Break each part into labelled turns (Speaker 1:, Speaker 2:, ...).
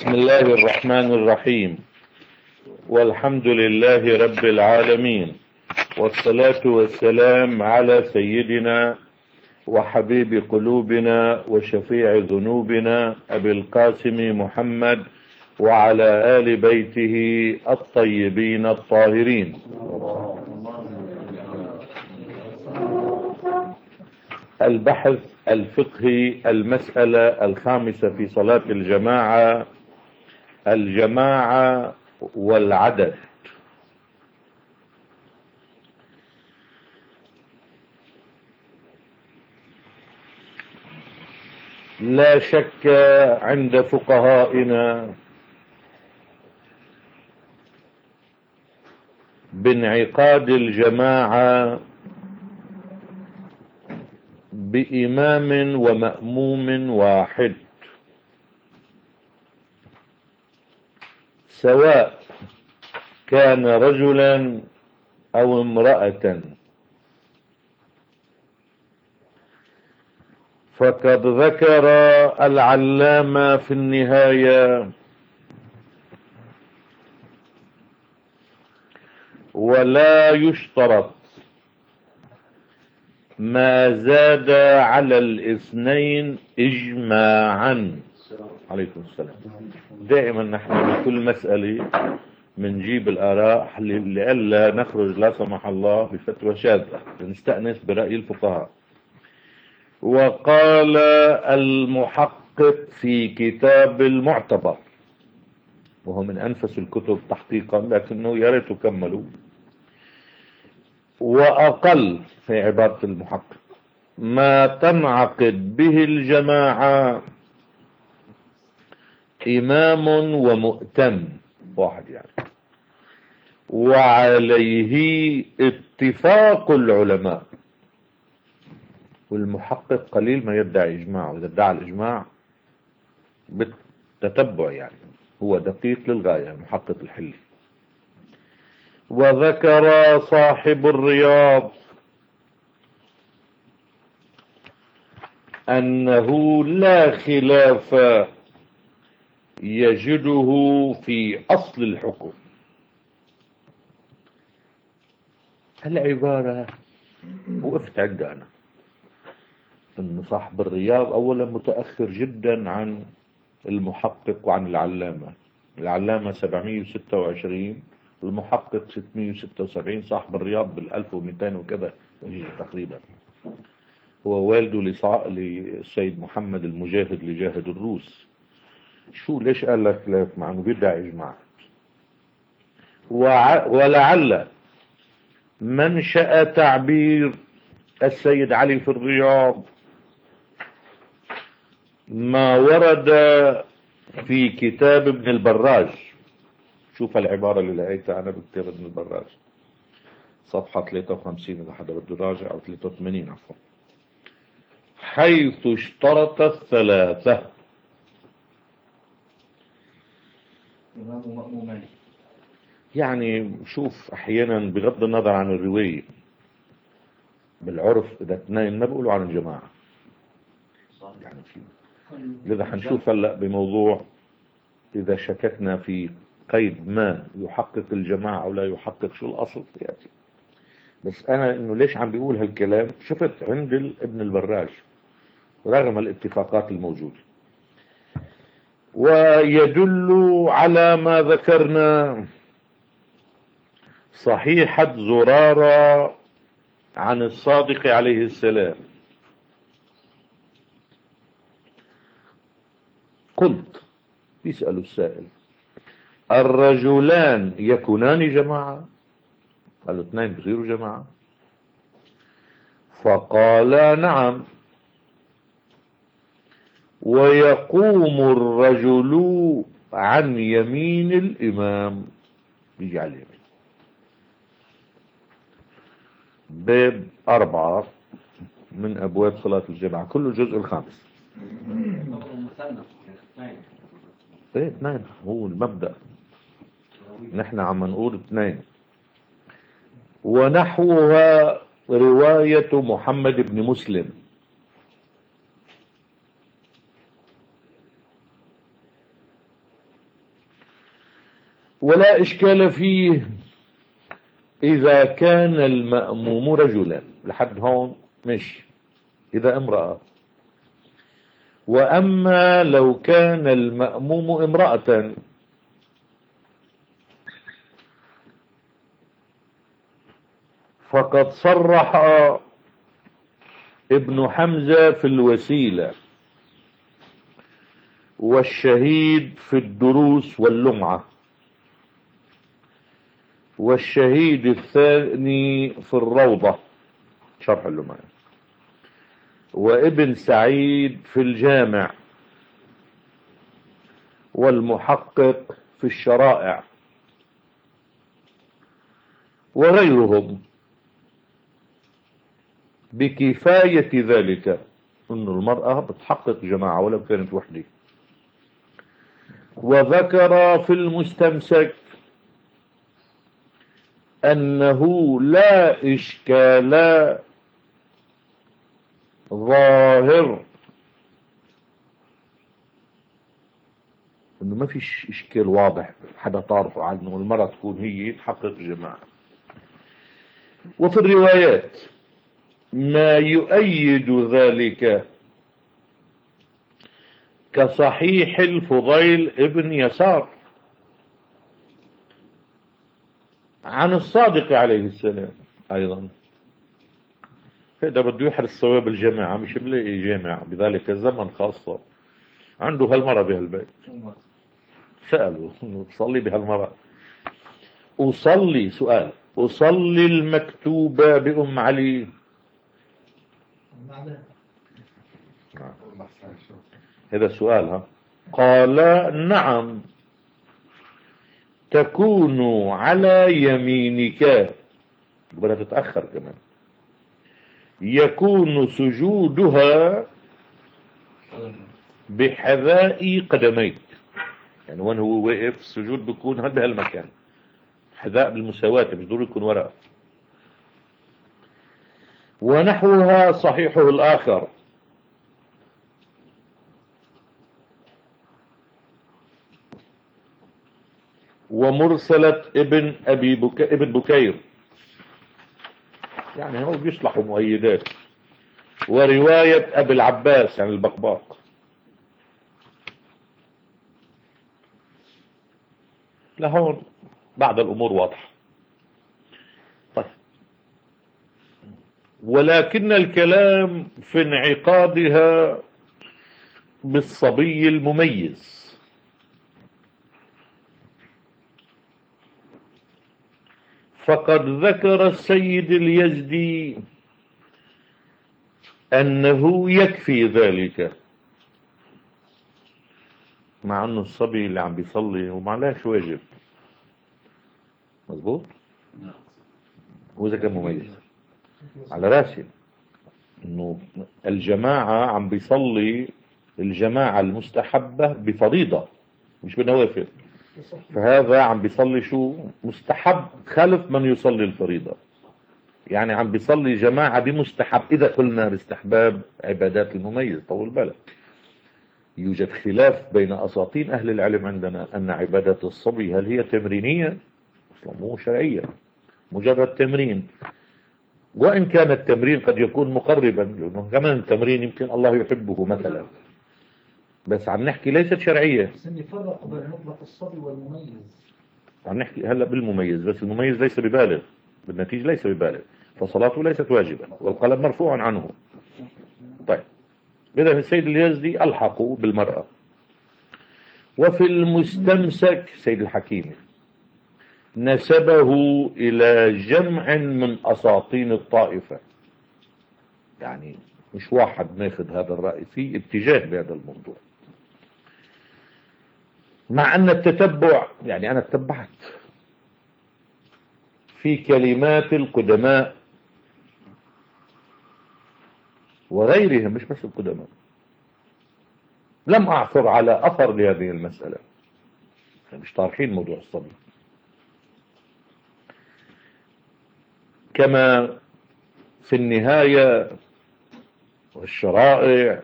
Speaker 1: بسم الله الرحمن الرحيم، والحمد لله رب العالمين، والصلاة والسلام على سيدنا وحبيب قلوبنا وشفيع ذنوبنا أبي القاسم محمد وعلى آل بيته الطيبين الطاهرين. البحث الفقهي، المسألة الخامسة في صلاة الجماعة والعدد. لا شك عند فقهائنا بانعقاد الجماعة بإمام ومأموم واحد، سواء كان رجلا أو امرأة. فقد ذكر العلامة في النهاية: ولا يشترط ما زاد على الاثنين إجماعا. عليكم السلام. دائما نحن بكل مسألة منجيب الآراء لئلا نخرج لا سمح الله بفتوى شاذة، نستأنس برأي الفقهاء. وقال المحقق في كتاب المعتبر، وهو من أنفس الكتب تحقيقا لكنه يا ريت كملوا، وأقل في عبارة المحقق ما تنعقد به الجماعة إمام ومؤتم واحد يعني، وعليه اتفاق العلماء. والمحقق قليل ما يدعي إجماع، وإذا ادعى الإجماع بالتتبع يعني هو دقيق للغاية المحقق الحلي. وذكر صاحب الرياض أنه لا خلاف يجده في أصل الحكم. العبارة وقفت عندها أنا، أن صاحب الرياض أولا متأخر جدا عن المحقق وعن العلامة. العلامة 726، المحقق 676، صاحب الرياض بال1200 وكذا تقريبا. هو والده للسيد محمد المجاهد اللي جاهد الروس. ليش قال لك خلاف مع انه بيدعي اجماع؟ ولعل منشأ تعبير السيد علي في الرياض ما ورد في كتاب ابن البراج. شوف العبارة اللي لقيتها أنا بكتاب ابن البراج، صفحة 53 إذا حدا بده يراجع، أو 83 عفوا، حيث اشترط الثلاثة. يعني شوف أحيانا بغض النظر عن الرواية بالعرف إذا اثنين ما بيقولوا عن الجماعة يعني فيه. لذا حنشوف هلأ بموضوع إذا شككنا في قيد ما يحقق الجماعة أو لا يحقق شو الأصل يأتي. بس أنا إنه ليش عم بيقول هالكلام شفت عند ابن البراج رغم الاتفاقات الموجودة. ويدل على ما ذكرنا صحيحة زرارة عن الصادق عليه السلام. قلت، يسأل السائل: الرجلان يكونان جماعة؟ قالوا اثنين بصيروا جماعة. فقال: نعم. ويقوم الرجل عن يمين الإمام، بيجي على اليمين. باب 4 من أبواب صلاة الجماعة، كله الجزء الخامس. ايه اثنين هو المبدأ، نحن عم نقول اثنين. ونحوها رواية محمد بن مسلم ولا إشكال فيه إذا كان المأموم رجلا، لحد هون ماشي، إذا امرأة. وأما لو كان المأموم امرأة فقد صرح ابن حمزة في الوسيلة والشهيد في الدروس واللمعة، والشهيد الثاني في الروضة شرح اللمعة، وابن سعيد في الجامع، والمحقق في الشرائع، وغيرهم بكفاية ذلك، أن المرأة بتحقق جماعة ولو كانت وحدة. وذكر في المستمسك أنه لا إشكال ظاهر، أنه ما فيش إشكال واضح حدا تعرفه عنه المرأة تكون هي تحقق جماعة. وفي الروايات ما يؤيد ذلك كصحيح الفضيل ابن يسار عن الصادق عليه السلام أيضا. هذا بده يحرص ثواب الجماعة، مش بلاقي جامع بذلك الزمن خاصة عنده هالمرة بهالبيت. سألوا تصلي بهالمرة؟ أصلي، سؤال، أصلي المكتوبة بأم علي؟ هذا سؤال. ها قال نعم، تكون على يمينك، بدها تتأخر كمان، يكون سجودها بحذاء قدميك، يعني وين هو واقف السجود بيكون بهالمكان، حذاء بالمساواة، مش ضروري يكون وراء. ونحوها صحيحه الآخر ومرسلة ابن بكير، يعني هو بيصلحوا مؤيدات، ورواية أبي العباس عن البقباق. لهون بعض الأمور واضحة. طيب، ولكن الكلام في انعقادها بالصبي المميز، فقد ذكر السيد اليزدي أنه يكفي ذلك، مع أنه الصبي اللي عم بيصلي ومعلاش واجب، مظبوط، وإذا كان مميز على راسي، أنه الجماعة عم بيصلي الجماعة المستحبة بفريضة مش بنوافل، فهذا عم بيصلي شو مستحب خلف من يصلي الفريضة، يعني عم بيصلي جماعة بمستحب. إذا قلنا باستحباب عبادات المميز، طول بالك يوجد خلاف بين أساطين أهل العلم عندنا أن عبادة الصبي هل هي تمرينية أصلا مو شرعية، مجرد تمرين، وإن كان التمرين قد يكون مقربا، لأنه كمان التمرين يمكن الله يحبه مثلا، بس عم نحكي ليست شرعية.
Speaker 2: بس نفرق بين مطلق الصبي والمميز.
Speaker 1: عم نحكي هلا بالمميز، بس المميز ليس ببالغ، بالنتيجة ليس ببالغ، فصلاته ليست واجبة والقلم مرفوع عنه. طيب، إذا السيد اليزدي ألحقوا بالمرأة. وفي المستمسك سيد الحكيم نسبه إلى جمع من أساطين الطائفة، يعني مش واحد ناخذ هذا الرأي، في اتجاه بهذا الموضوع، مع أن التتبع، يعني أنا اتبعت في كلمات القدماء وغيرهم، مش بس القدماء، لم أعثر على أثر لهذه المسألة، يعني مش طارحين موضوع الصبي. كما في النهاية والشرائع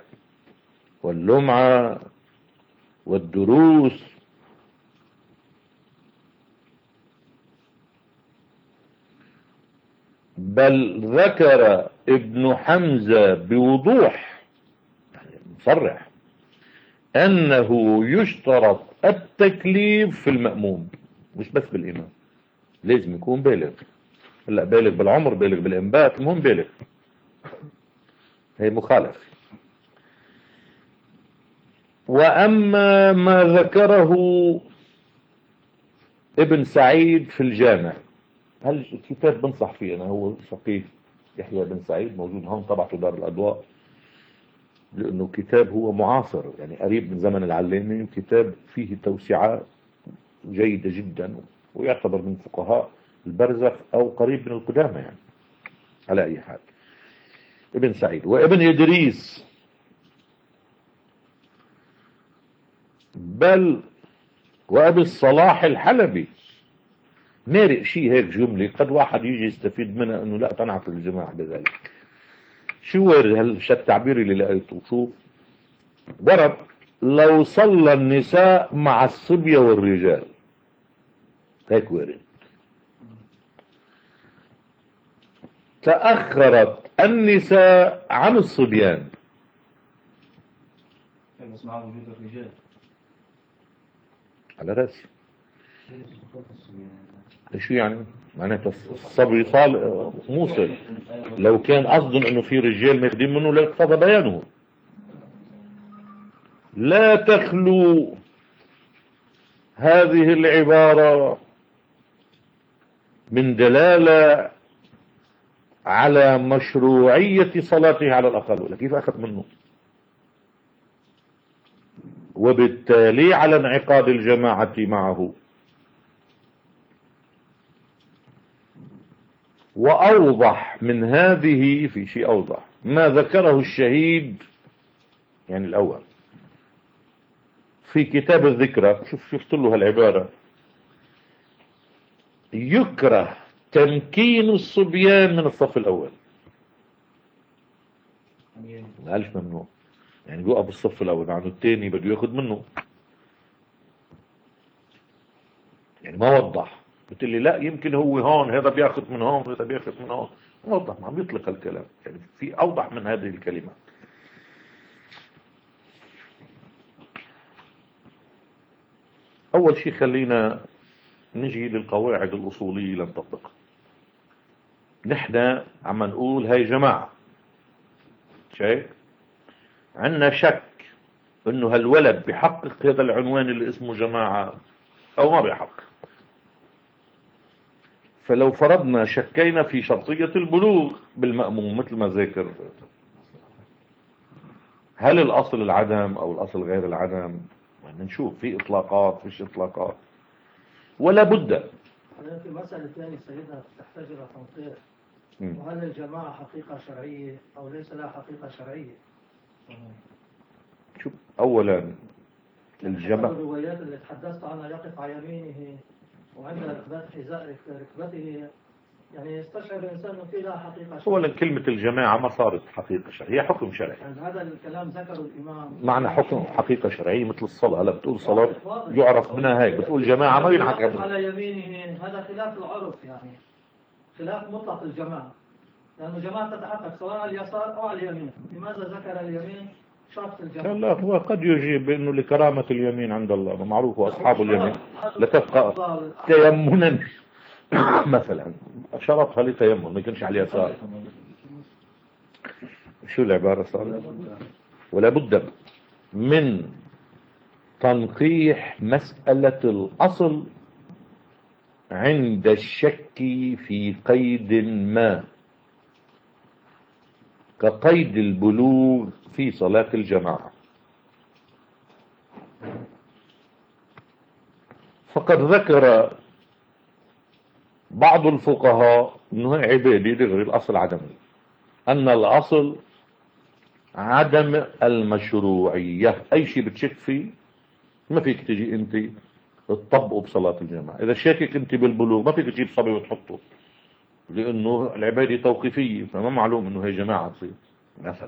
Speaker 1: واللمعة والدروس بل ذكر ابن حمزة بوضوح، يعني مصرح، أنه يشترط التكليف في المأموم مش بس بالإمام، لازم يكون بالغ. لا بالغ بالعمر، بالغ بالإنبات، المهم بالغ. هي مخالف. وأما ما ذكره ابن سعيد في الجامع، هل الكتاب بنصح فيه أنا، هو فقيه يحيى بن سعيد، موجود هون طبعته دار الأضواء، لأنه كتاب هو معاصر يعني قريب من زمن العلامي، كتاب فيه توسعات جيدة جدا، ويعتبر من فقهاء البرزخ أو قريب من القدامى يعني. على أي حال ابن سعيد وابن إدريس، بل وأبي الصلاح الحلبي، مارق شيء هيك جملة قد واحد يجي يستفيد منها انه لا تنعت الجماعة بذلك. شو ورد التعبير اللي لقيته؟ شوف، ورد لو صلى النساء مع الصبية والرجال، هيك ورد. تأخرت النساء عن الصبيان،
Speaker 2: بس مع وجود الرجال
Speaker 1: على رأسي. شو يعني؟ معناته الصبي صال موصل، لو كان قصدهم انه في رجال ماخذين منه لاقتضى بيانه. لا تخلو هذه العبارة من دلالة على مشروعية صلاته على الأقل، ولا كيف أخذ منه؟ وبالتالي على انعقاد الجماعة معه. وأوضح من هذه، في شيء أوضح، ما ذكره الشهيد يعني الأول في كتاب الذكرى. شفت له هالعبارة: يكره تمكين الصبيان من الصف الأول. ما قالش ممنوع، يعني يوقف بالصف الأول، عنه الثاني بده ياخذ منه، يعني ما وضح. قلت لي لا يمكن هو هون هذا بياخذ من هون هذا بياخذ من هون، ما وضح، ما عم يطلق الكلام، يعني في أوضح من هذه الكلمات. أول شيء خلينا نجي للقواعد الأصولية لنطبقها. نحن عم نقول هاي جماعة، شايف؟ عندنا شك انه هالولد بيحقق هذا العنوان اللي اسمه جماعة او ما بيحقق. فلو فرضنا شكينا في شرطية البلوغ بالمأموم مثل ما ذكر، هل الاصل العدم او الاصل غير العدم؟ يعني نشوف في اطلاقات فيش اطلاقات، ولا بد.
Speaker 3: في مسألة ثانية سيدنا تحتاج إلى تنقيح، وهل الجماعة حقيقة شرعية أو ليس لها حقيقة شرعية؟
Speaker 1: شوف، أولا الجماعة،
Speaker 3: الروايات اللي تحدثت عنها يقف على يمينه وعند ركبات حذاء ركبته، يعني يستشعر الإنسان أنه في لها حقيقة شرعية.
Speaker 1: أولا كلمة الجماعة ما صارت حقيقة شرعية، هي حكم شرعي.
Speaker 3: يعني هذا الكلام ذكره الإمام،
Speaker 1: معنى حكم حقيقة شرعية مثل الصلاة. هلا بتقول صلاة يعرف منها هيك، بتقول جماعة ما ينحكى منها.
Speaker 3: على يمينه هذا خلاف العرف، يعني خلاف مطلق الجماعة، لأنه جماعة تتحقق سواء على اليسار أو على اليمين. لماذا ذكر اليمين شرط الجماعة؟
Speaker 1: لا، هو قد يجيب بأنه لكرامة اليمين عند الله، معروف وأصحاب اليمين لتبقى تيمنا مثلا، شرطها لتيمن ما يكونش على اليسار. شو العبارة صارت؟ ولا بد من تنقيح مسألة الأصل عند الشك في قيد ما، كقيد البلوغ في صلاة الجماعة. فقد ذكر بعض الفقهاء انه عبادي لغير الاصل عدمي، ان الاصل عدم المشروعية. اي شيء بتشك فيه ما فيك تجي انت تطبقه بصلاة الجماعة. اذا شاكك انت بالبلوغ ما فيك تجيب صبي وتحطه، لانه العبادة توقيفية، فما معلوم انه هي جماعة تصير مثلا.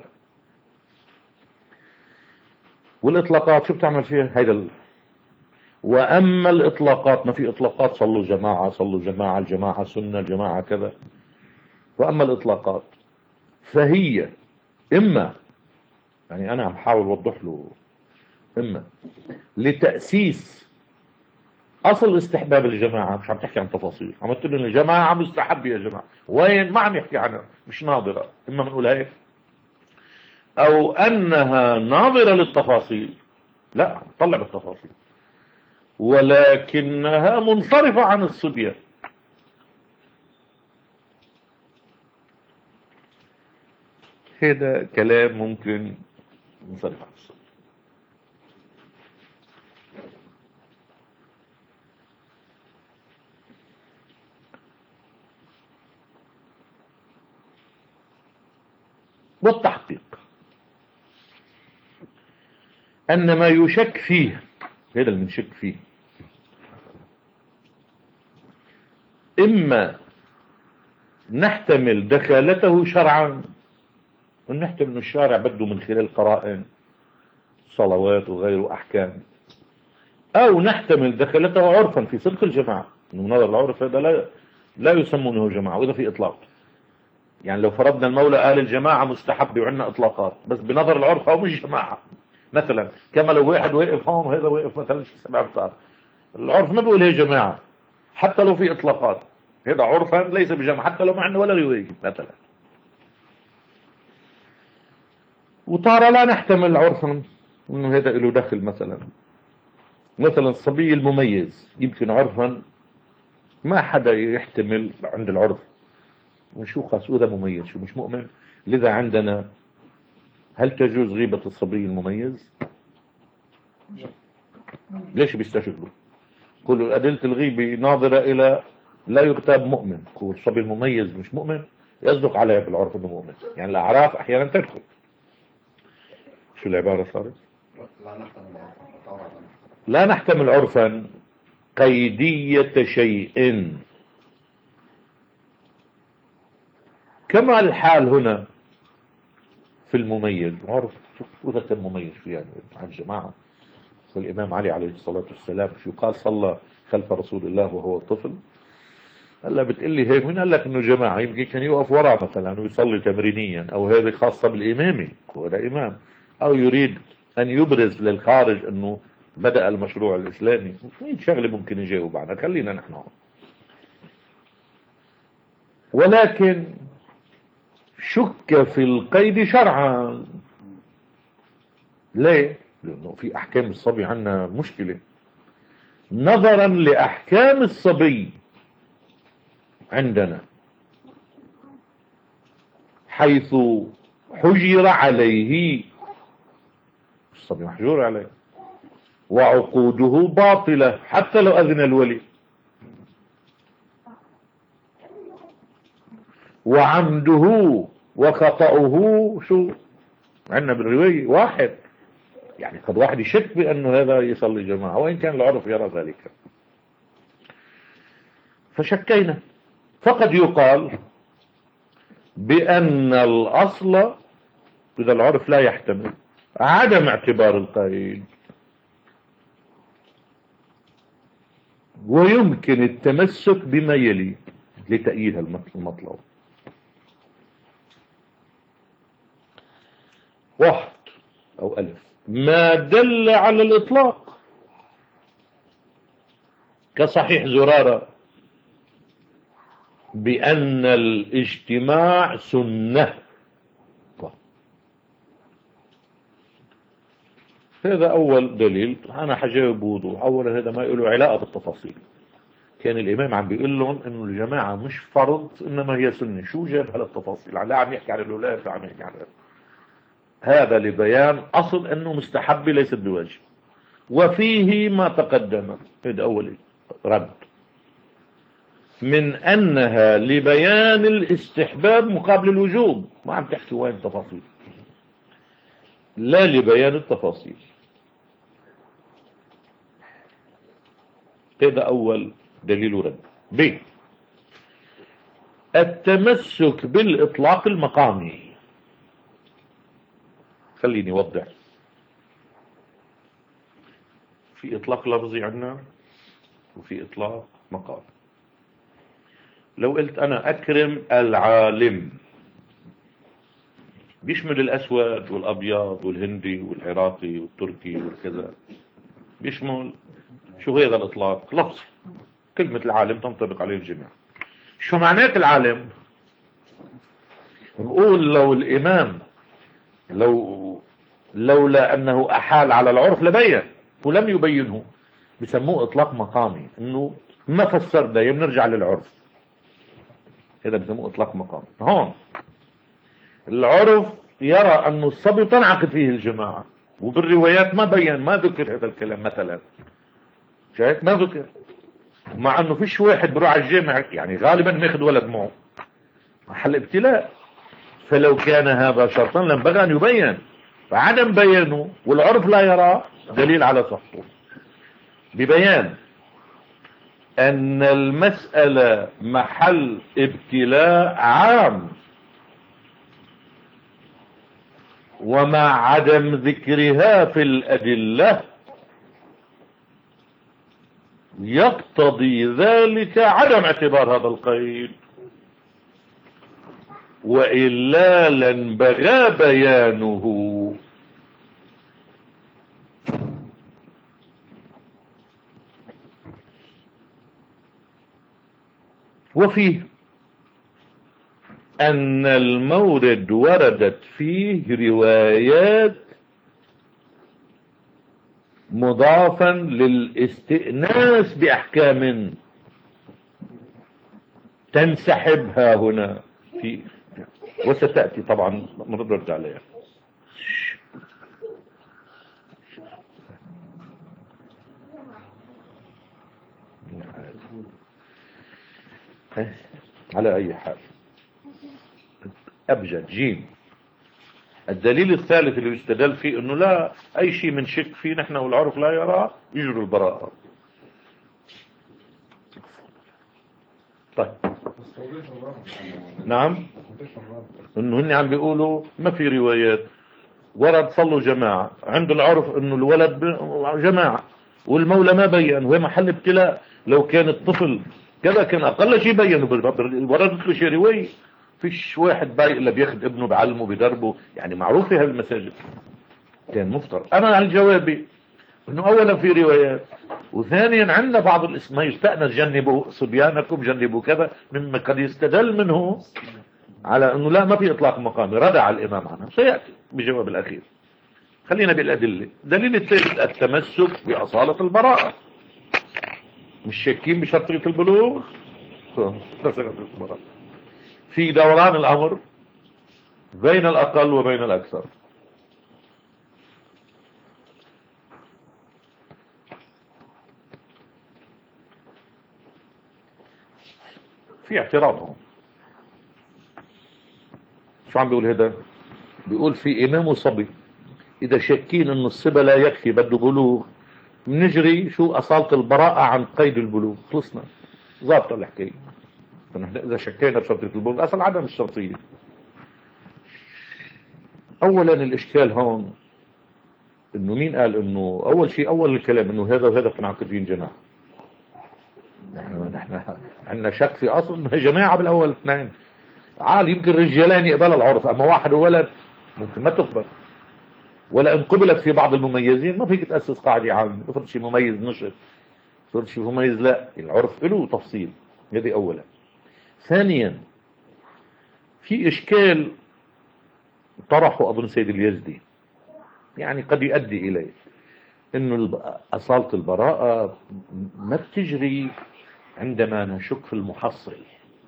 Speaker 1: والاطلاقات شو بتعمل فيها هيدا واما الاطلاقات، ما في اطلاقات صلوا جماعة صلوا جماعة، الجماعة سنة، الجماعة كذا. وأما الإطلاقات فهي إما، يعني أنا عم حاول أوضح له، إما لتأسيس أصل استحباب الجماعة، مش عم تحكي عن تفاصيل، عم تقول لنا الجماعة مستحب يا جماعة، وين ما عم يحكي عنها، مش ناظرة، إما بنقول هيك، أو أنها ناظرة للتفاصيل، لا طلع بالتفاصيل، ولكنها منصرفة عن الصبية. هذا كلام ممكن منصرف عن الصبية. والتحقيق أن ما يشك فيه، هذا اللي بنشك فيه، إما نحتمل دخالته شرعا، ونحتمل أن الشارع بده من خلال قرائن صلوات وغيره أحكام، أو نحتمل دخالته عرفا في صدق الجماعة، من نظر العرف هذا لا يسمونه جماعة، وإذا في إطلاق. يعني لو فرضنا المولى قال الجماعة مستحب وعندنا إطلاقات، بس بنظر العرف هو مش جماعة. مثلا كما لو واحد واقف هون وهذا واقف مثلا 7 أمتار، العرف ما بيقول هي جماعة حتى لو في إطلاقات، هذا عرفا ليس بجماعة حتى لو ما عندنا ولا رواية مثلا. وتارة لا نحتمل عرفا انه هذا له دخل، مثلا الصبي المميز يمكن عرفا ما حدا يحتمل عند العرف، شو خاص هذا مميز شو مش مؤمن، لذا عندنا هل تجوز غيبة الصبي المميز؟ ليش بيستشغلوا؟ كل أدلة الغيبة ناظرة إلى لا يغتاب مؤمن، كل الصبي المميز مش مؤمن يصدق عليه بالعرف انه مؤمن، يعني الأعراف أحيانا تدخل. شو العبارة صارت؟ لا نحتمل عرفا قيدية شيء، كما الحال هنا في المميز. عرف وإذا كان مميز شو يعني عن جماعة؟ والإمام علي عليه الصلاة والسلام شو قال؟ صلى خلف رسول الله وهو طفل. هلا بتقلي هيك، مين قال لك انه جماعة؟ يمكن كان يقف وراء مثلا ويصلي تمرينيا، او هذه خاصة بالامامي، هو ده امام، او يريد ان يبرز للخارج انه بدأ المشروع الاسلامي. في شغله ممكن يجاوب عنها، خلينا نحن هون. ولكن شك في القيد شرعا. ليه؟ لانه في احكام الصبي عندنا مشكلة، نظرا لاحكام الصبي عندنا، حيث حجر عليه، الصبي محجور عليه، وعقوده باطلة حتى لو أذن الولي، وعمده وخطأه شو عندنا بالرواية واحد، يعني قد واحد يشك بأنه هذا يصلي جماعة وإن كان العرف يرى ذلك. فشكينا، فقد يقال بأن الأصل إذا العرف لا يحتمل عدم اعتبار القيد، ويمكن التمسك بما يلي لتأييد المطلب. 1 أو ألف ما دل على الإطلاق كصحيح زرارة بأن الاجتماع سنة، هذا أول دليل. أنا حجاوب بوضوح. أولا هذا ما له علاقة بالتفاصيل، كان الإمام عم بيقول لهم إنه الجماعة مش فرض إنما هي سنة. شو جاب هالتفاصيل؟ لا عم يحكي عن الولاية، لا عم يحكي عن هذا لبيان أصل إنه مستحب ليست بواجب، وفيه ما تقدم. هذا أول رد، من أنها لبيان الاستحباب مقابل الوجوب، ما عم تحكي وين تفاصيل، لا لبيان التفاصيل. هذا أول دليل رد. ب التمسك بالإطلاق المقامي. خليني أوضح، في إطلاق لفظي عندنا وفي إطلاق مقامي. لو قلت أنا أكرم العالم بيشمل الأسود والأبيض والهندي والعراقي والتركي والكذا، بيشمل شو هذا الإطلاق لفظي، كلمة العالم تنطبق عليه الجميع. شو معنات العالم؟ نقول لو الإمام لولا أنه أحال على العرف لبين ولم يبينه، بسموه إطلاق مقامي، إنه ما فسر ده بنرجع للعرف، هذا بسموه إطلاق مقامي. هون العرف يرى أن الصبي تنعقد فيه الجماعة، وبالروايات ما بين، ما ذكر هذا الكلام مثلا، شايف ما ذكر، مع أنه فيش واحد بروح على الجامع يعني غالبا ماخذ ولد معه، محل ابتلاء. فلو كان هذا شرطا لنبغى أن يبين، فعدم بيانه والعرف لا يرى دليل على صحته، ببيان أن المسألة محل ابتلاء عام، ومع عدم ذكرها في الأدلة يقتضي ذلك عدم اعتبار هذا القيد، وإلا لانبغى بيانه. وفيه أن المورد وردت فيه روايات مضافا للاستئناس بأحكام تنسحبها هنا في، وستأتي طبعا نرد عليها. على أي حال أبجد جيم. الدليل الثالث اللي يستدل فيه انه لا اي شيء من شك فيه نحن والعرف لا يرى يجروا البراءة. طيب نعم، انه هن عم بيقولوا ما في روايات ورد صلوا جماعة، عند العرف انه الولد جماعة والمولى ما بين، وهي محل ابتلاء، لو كان الطفل كذا كان اقل شيء بينه، وردت له شيء رواية. فيش واحد بايق الا بياخد ابنه بعلمه بدربه، يعني معروف في هالمساجد. كان مفترض انا على الجوابي انه اولا في روايات، وثانيا عندنا بعض الاسم يستأنس جنبوا صبيانكم جنبوا كذا، مما قد يستدل منه على انه لا ما في اطلاق مقامي، ردع الامام عنها، سيأتي بجواب الاخير. خلينا بالادله. دليل الثالث التمسك باصالة البراءة، مش شاكين بشرطية البلوغ، في دوران الامر بين الاقل وبين الاكثر. في اعتراضهم. شو عم بيقول هذا؟ بيقول في امام وصبي اذا شاكين انه الصبا لا يكفي بده بلوغ، بنجري شو اصالة البراءة عن قيد البلوغ، خلصنا ضابطة الحكاية. فنحن اذا شكينا بشرطية البلوغ اصل عدم الشرطية. اولا الاشكال هون انه مين قال انه اول شيء اول الكلام انه هذا وهذا منعقدين جماعة. نحن عندنا شك في اصل انه جماعة بالاول اثنين عال، يمكن رجالين يقبل العرف، اما واحد وولد ممكن ما تقبل، ولا ان قبلت في بعض المميزين ما فيك تأسس قاعدة عامة، افرض شيء مميز نشط، افرض شيء مميز لا، العرف له تفصيل. هذه اولا. ثانيا في اشكال طرحه اظن سيد اليزدي، يعني قد يؤدي اليه انه اصالة البراءة ما بتجري عندما نشك في المحصل.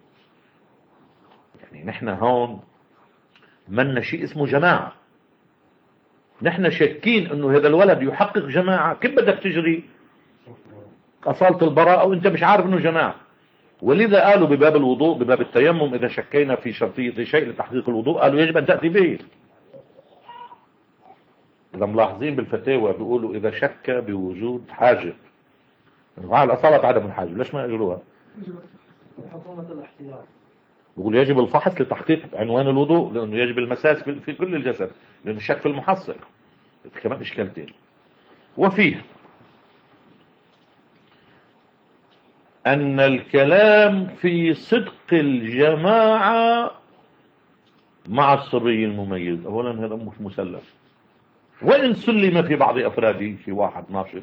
Speaker 1: يعني نحن هون منا شيء اسمه جماعة، نحن شاكين انه هذا الولد يحقق جماعة، كيف بدك تجري اصالة البراءة وانت مش عارف انه جماعة؟ ولذا قالوا بباب الوضوء بباب التيمم اذا شكينا في شرطية شيء لتحقيق الوضوء قالوا يجب ان تأتي به. اذا ملاحظين بالفتاوى بيقولوا اذا شك بوجود حاجب، على الاصالة عدم الحاجب، ليش ما اجروها؟
Speaker 3: حكومة الاحتياط
Speaker 1: بيقول يجب الفحص لتحقيق عنوان الوضوء، لانه يجب المساس في كل الجسد، لانه الشك في المحصل كمان اشكالتين. وفيه أن الكلام في صدق الجماعة مع الصبي المميز. أولا هذا مش مسلم، وإن سلم في بعض أفراده في واحد ناشط.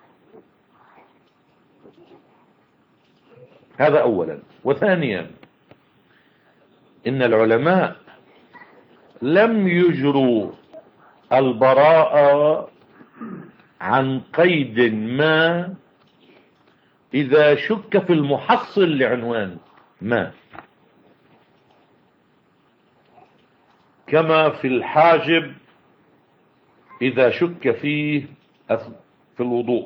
Speaker 1: هذا أولا. وثانيا إن العلماء لم يجروا البراءة عن قيد ما إذا شك في المحصل لعنوان ما، كما في الحاجب إذا شك فيه في الوضوء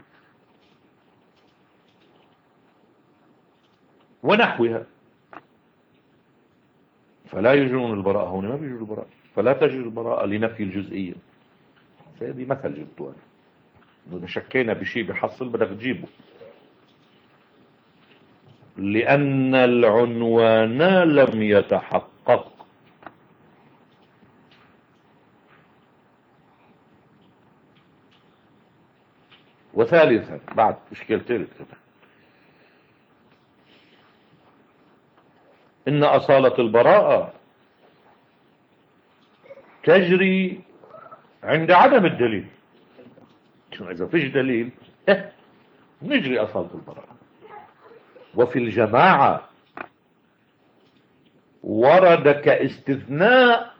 Speaker 1: ونحوها. فلا يجرون البراءة هنا، ما بيجروا البراءة، فلا تجري البراءة لنفي الجزئية. هذه مثل جبته أنا، إذا شكينا بشيء بحصل بدك تجيبه، لأن العنوان لم يتحقق. وثالثا بعد إشكال ثالث كده، إن أصالة البراءة تجري عند عدم الدليل. إذا فيش دليل نجري أصالة البراءة. وفي الجماعة ورد كاستثناء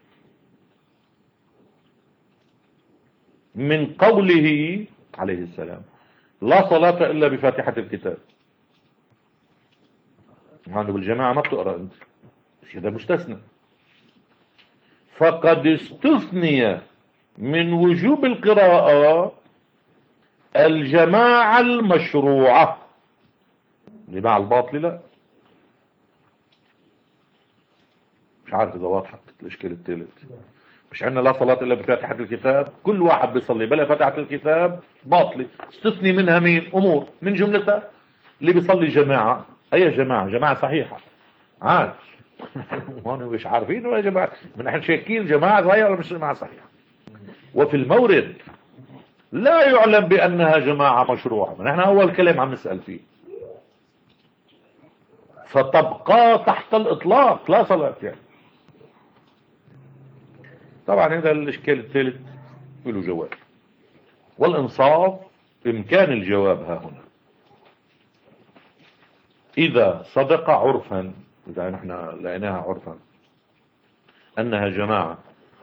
Speaker 1: من قوله عليه السلام: لا صلاة إلا بفاتحة الكتاب. يعني بالجماعة ما بتقرأ أنت، هذا مستثنى. فقد استثني من وجوب القراءة الجماعة المشروعة، جماعة الباطل لا. مش عارف إذا واضحة الإشكال الثالث. مش عندنا لا صلاة إلا بفاتحة الكتاب، كل واحد بيصلي بلا فاتحة الكتاب باطلة. استثني منها مين؟ أمور من جملتها اللي بيصلي جماعة. أي جماعة؟ جماعة صحيحة عاد وانا مش عارفين ولا جماعة، من احنا شاكين جماعة صحيحة ولا مش جماعة صحيحة. وفي المورد لا يعلم بأنها جماعة مشروعة، من احنا أول كلام عم نسأل فيه، فتبقى تحت الإطلاق لا صلاة يعني. طبعا هذا الإشكال الثالث له جواب، والإنصاف بإمكان الجواب ها هنا. إذا صدق عرفا، إذا نحن لقيناها عرفا أنها جماعة،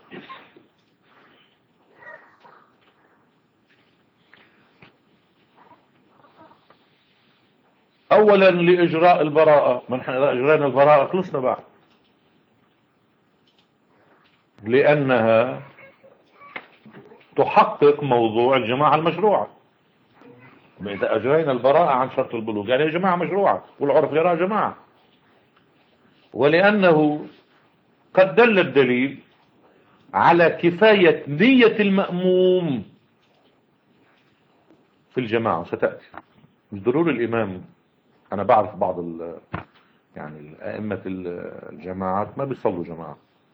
Speaker 1: أولا لإجراء البراءة، من نحن إذا أجرينا البراءة خلصنا بعد، لأنها تحقق موضوع الجماعة المشروعة. إذا أجرينا البراءة عن شرط البلوغ يعني جماعة مشروعة، والعرف يرى جماعة. ولأنه قد دل الدليل على كفاية نية المأموم في الجماعة، ستأتي. مش ضروري الإمام، أنا بعرف بعض يعني أئمة الجماعات ما بيصلوا جماعة،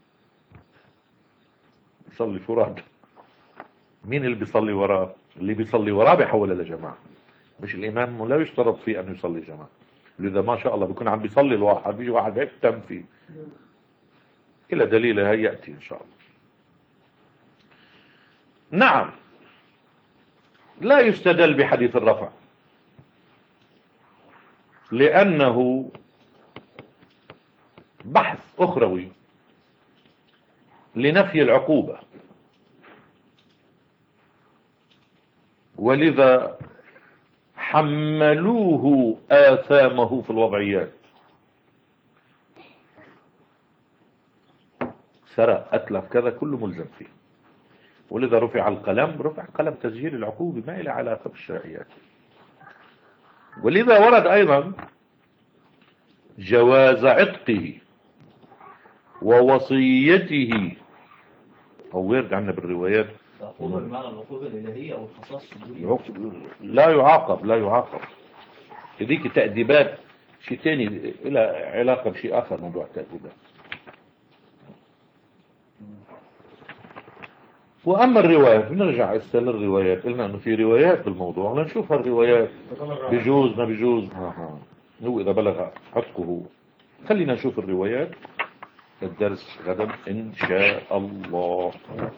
Speaker 1: بيصلي فراد. مين اللي بيصلي وراه؟ اللي بيصلي وراه بيحول إلى جماعة، مش الإمام. لا يشترط فيه أن يصلي جماعة، لذا ما شاء الله بيكون عم بيصلي الواحد، بيجي واحد هيك تم فيه إلى دليله يأتي إن شاء الله. نعم، لا يستدل بحديث الرفع، لأنه بحث أخروي لنفي العقوبة، ولذا حملوه آثامه في الوضعيات. سرق، أتلف، كذا كله ملزم فيه، ولذا رفع القلم. رفع قلم تسجيل العقوبة، ما إلى علاقة بالشرعيات. ولذا ورد أيضا جواز عتقه ووصيته، أو ورد عندنا بالروايات
Speaker 2: العقوبة بمعنى العقوبة الإلهية أو القصاص.
Speaker 1: لا يعاقب، لا يعاقب. هذيك تأديبات شيء ثاني، إلى علاقة بشيء آخر، موضوع التأديبات. وأما الروايات بنرجع هسه للروايات، قلنا إنه في روايات بالموضوع، لنشوف الروايات بجوز ما بجوز. هو إذا بلغ حقه. خلينا نشوف الروايات. الدرس غدا إن شاء الله.